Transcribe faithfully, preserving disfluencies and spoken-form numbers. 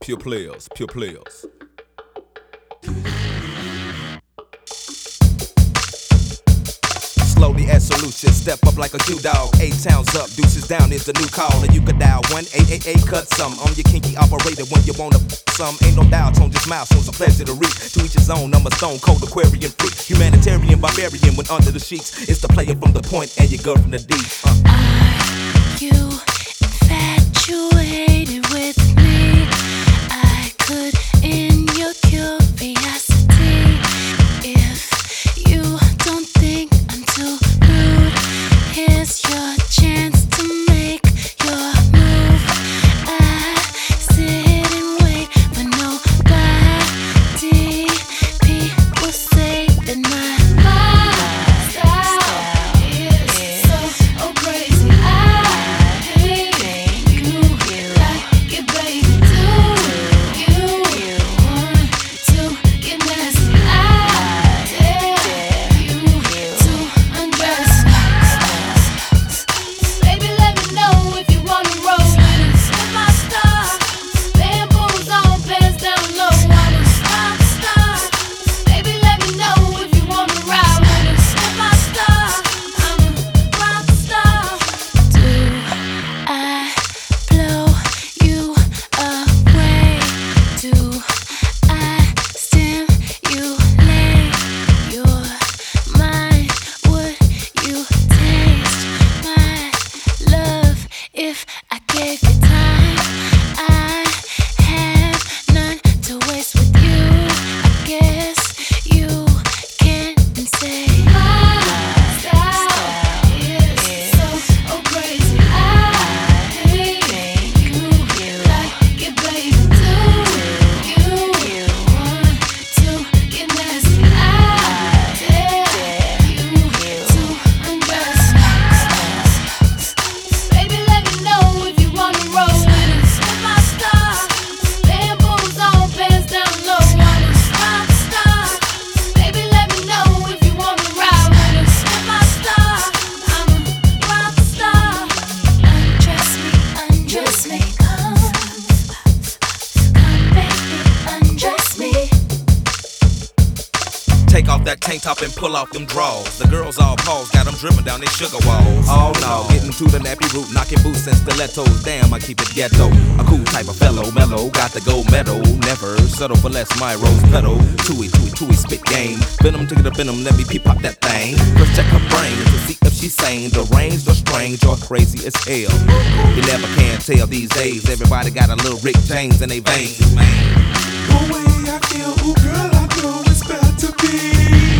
Pure players, pure players. Slowly as solution, step up like a shoe dog. Eight towns up, deuces down is the new call. And you can dial one eight eight eight, cut some. I'm your kinky operator when you wanna some. Ain't no doubt on just milestones, a pleasure to reach. To each his own, I'm a stone cold Aquarian freak. Humanitarian, barbarian when under the sheets. It's the player from the point and your girl from the deep. uh. Are you infatuated with me? I could end your curiosity. If you don't think I'm too rude, here's your chance to make your move. I sit and wait for nobody. People say that my lifestyle is so oh crazy. I hate you like it, baby. Do you want to get nasty? I dare you to undress. Baby, let me know if you wanna roll with us. With my star, bamboos on, pants down low. I'm a rock star. Baby, let me know if you wanna ride with us. With my star, I'm a rock star. Do I blow you away? Do I stimulate your mind? Would you taste my love if I gave you time? I have none to waste with you. I guess you can say my style is so oh crazy. I hate you like it, baby. Do you want to get nasty? I dare you to undress. Baby, let me know if you wanna roll with us. With my star, bamboos on, pants down low. I'm a rock star. Baby, let me know if you wanna ride with us. With my star, I'm a rock star. Undress me, undress me, come, come, baby, undress me. Take off that tank top and pull off them drawers. The girls all pause, got them dripping down their sugar walls. Oh no, getting to the nappy root, knocking boots and stilettos. Damn, I keep it ghetto. A cool type of fellow, mellow, got the gold medal. Never settle for less, my rose petal. Tooey, tooey, tooey, spit game. Venom to get a venom, let me peep pop that thing. First check her brain to see if she's sane. Deranged or strange or crazy as hell. You never can tell these days. Everybody got a little Rick James in their veins, man. The way I feel, ooh girl, I know it's better to be